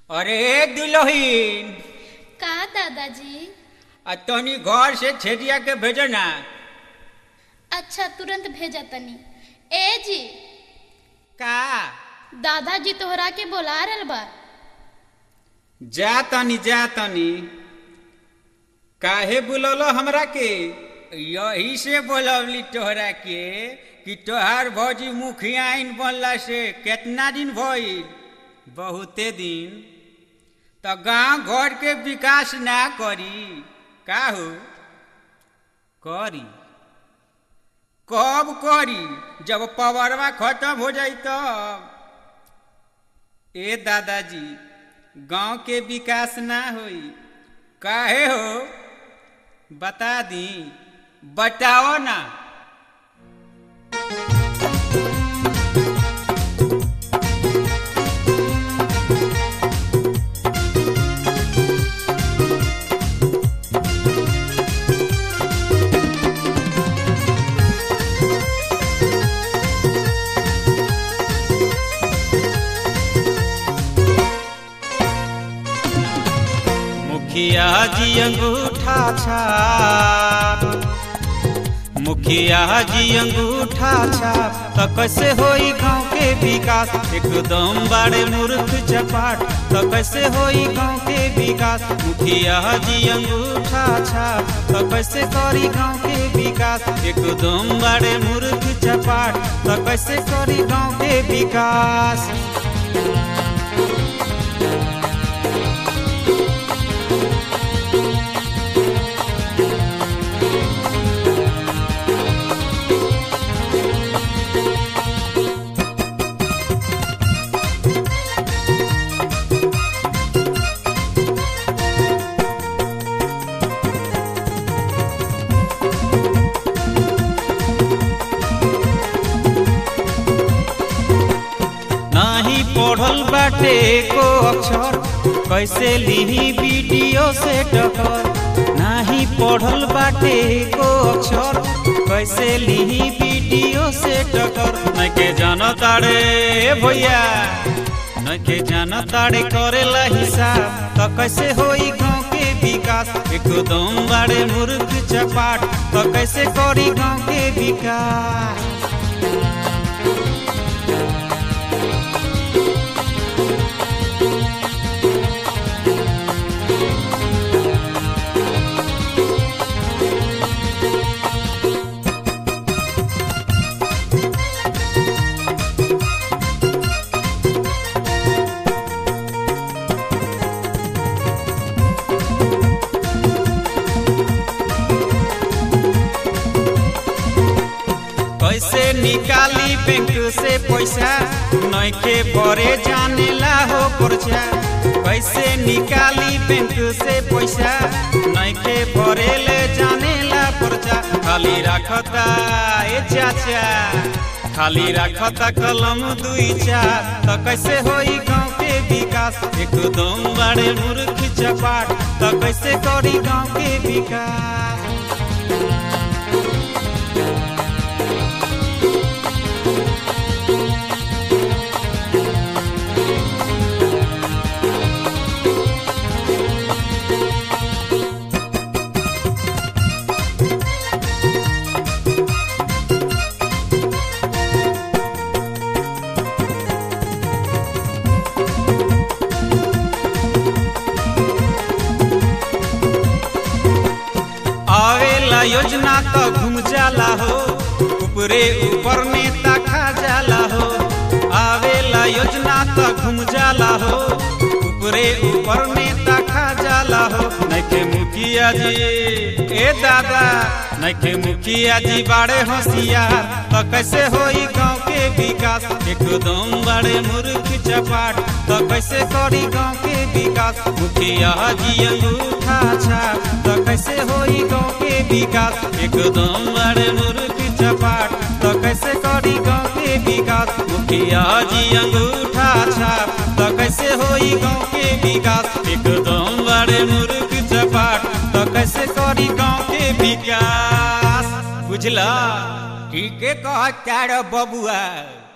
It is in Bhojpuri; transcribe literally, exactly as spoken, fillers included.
अरे दुल्हीन का दादाजी? आ तनी घर से छेदिया के भेजो ना। अच्छा तुरंत भेजा तनी। ए जी का दादाजी तोहरा के बोला रहल बा। जा तनी जा तनी। काहे बुलौलो हमरा के? यही से बोलौली तोहरा के कि तोहार भौजी मुखियाइन बनला से कितना दिन भइल? बहुते दिन। तो गांव घर के विकास ना करी का हो? करी कब करी? जब पवरवा खत्म हो जाई तब। ए दादाजी गांव के विकास ना होई काहे हो? बता दी, बताओ ना। मुखिया जी अंगूठा छाप, मुखिया जी अंगूठा छाप, तो कैसे होई गांव के विकास? एकदम बड़े मूर्ख चपाट, तो कैसे होई गांव के विकास? मुखिया जी अंगूठा छाप, तो कैसे करी गांव के विकास? एकदम बड़े मूर्ख चपाट, तो कैसे करी गांव के विकास? पढ़ल बाटे को अक्षर, कैसे लिही वीडियो से टकर? नाही पढ़ल बाटे को अक्षर, कैसे लिही वीडियो से टकर? न के जानो ताड़े भैया, न के जानो ताड़े करेला हिसाब, तो कैसे होई गांव के विकास? एकदम बड़े मूर्ख चपाट, तो कैसे करी गांव के विकास? कैसे निकाली बैंक से पैसा? नइखे भरे जानेला हो पर्चा। कैसे निकाली बैंक से पैसा? नइखे भरे ले जानेला पर्चा। खाली रखता ए चाचा, खाली रखता कलम दुई चार, तो कैसे होई गांव के विकास? एकदम बड़े मूर्ख चपाट, तो कैसे करी गांव के विकास? आवेला योजना तो घूम जाला हो, ऊपरे ऊपर नेता खा जाला हो। आवेला योजना तो घूम जाला हो, ऊपरे ऊपर नेता खा जाला हो। नइखे मुखिया जी ए दादा, नइखे मुखिया जी बड़े होशियार, तो कैसे होई गांव के विकास? एकदम बड़े मूर्ख चपाट, तो कैसे करी गांव के विकास? मुखिया जी अंगूठा छाप, तो कैसे होई गांव के विकास? एकदम बड़े मूर्ख चपाट, तो कैसे करी गांव के विकास? मुखिया जी अंगूठा छाप, तो कैसे होई गांव के विकास? एकदम बड़े मूर्ख चपाट, तो कैसे करी गांव के विकास? बुझला? ठीक है कहता रे बबुआ।